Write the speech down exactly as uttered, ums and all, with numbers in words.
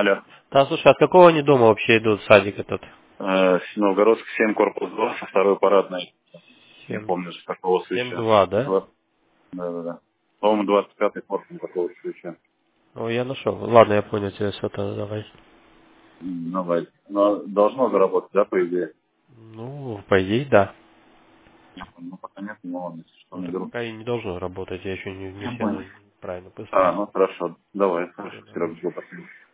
Алло. Да, слушай, от какого они дома вообще идут, садик этот? Э, Новгородск семь, корпус два, со второй парадной. Не Семь, помню, с какого семь свеча. два, да? Два- Да-да-да. По-моему, двадцать пятый корпус какого свеча. О, я нашел. Ладно, я понял тебя, все, тогда давай. М, Ну, ладно. Но должно заработать, да, по идее? Ну, по идее, да. Ну, пока нет, но ладно, если что, Ну, так наберу. пока и не должно работать, я еще не, не Я все понял. на- правильно А, поставил. ну хорошо. Давай, Все, хорошо, давай. Серега, жду последний.